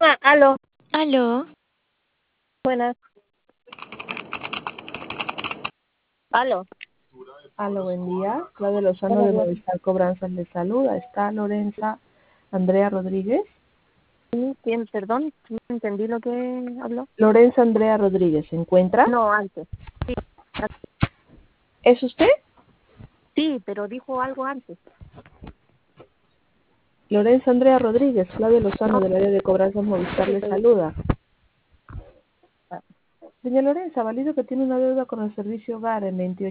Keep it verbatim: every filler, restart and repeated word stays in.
Ah, aló, Aló, buenas. Aló, Aló, buen día. Claudia Lozano buenos de días. Movistar Cobranzas le saluda. Está Lorenza Andrea Rodríguez. Sí, ¿quién? Perdón, no entendí lo que habló. Lorenza Andrea Rodríguez, ¿se encuentra? No, antes. Sí, a- ¿Es usted? sí, pero dijo algo antes. Lorenza Andrea Rodríguez, Claudia Lozano No, del área de Cobranzas Movistar sí, le pero- saluda. Doña Lorenza, valido que tiene una deuda con el servicio hogar en veintiocho.